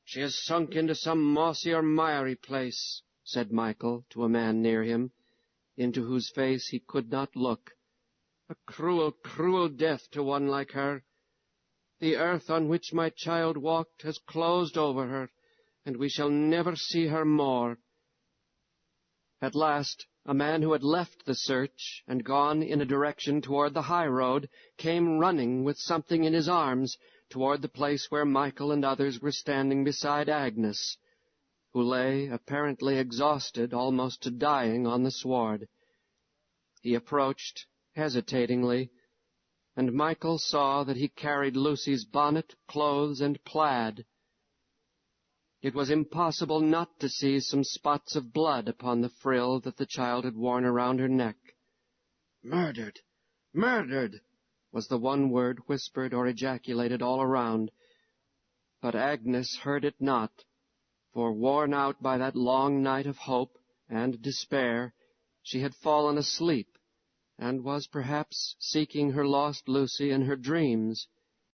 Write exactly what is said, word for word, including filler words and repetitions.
"She has sunk into some mossy or miry place," said Michael to a man near him, into whose face he could not look. "A cruel, cruel death to one like her. The earth on which my child walked has closed over her, and we shall never see her more." At last, a man who had left the search and gone in a direction toward the high road came running with something in his arms toward the place where Michael and others were standing beside Agnes, who lay, apparently exhausted, almost to dying, on the sward. He approached, hesitatingly, and Michael saw that he carried Lucy's bonnet, clothes, and plaid. It was impossible not to see some spots of blood upon the frill that the child had worn around her neck. "Murdered! Murdered!" was the one word whispered or ejaculated all around. But Agnes heard it not, for, worn out by that long night of hope and despair, she had fallen asleep, and was perhaps seeking her lost Lucy in her dreams.